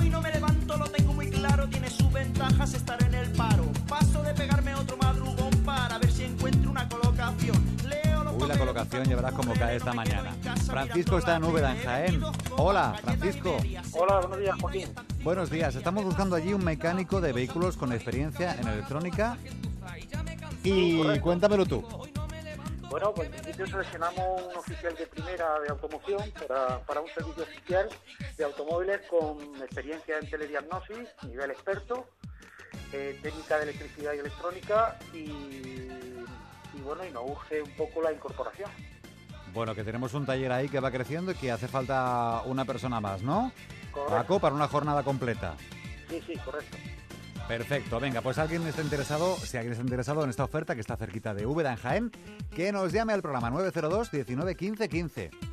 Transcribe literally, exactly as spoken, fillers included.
Hoy no me levanto, lo tengo muy claro, tiene sus ventajas estar en el paro. Paso de pegarme otro madrugón para ver si encuentro una colocación. Leo los Uy, la colocación, ya verás cómo cae esta mañana. Francisco está en Úbeda, en Jaén. Hola, Francisco. Hola, buenos días, Joaquín. Buenos días, estamos buscando allí un mecánico de vehículos con experiencia en electrónica. Y Correcto. cuéntamelo tú. Bueno, pues en principio seleccionamos un oficial de primera de automoción para, para un servicio oficial de automóviles con experiencia en telediagnosis, nivel experto, eh, técnica de electricidad y electrónica y, y bueno, y nos urge un poco la incorporación. Bueno, que tenemos un taller ahí que va creciendo y que hace falta una persona más, ¿no? Correcto. Paco, para una jornada completa. Sí, sí, correcto. Perfecto, venga, pues alguien está interesado, si alguien está interesado en esta oferta que está cerquita de Úbeda, en Jaén, que nos llame al programa nueve cero dos, diecinueve, quince, quince.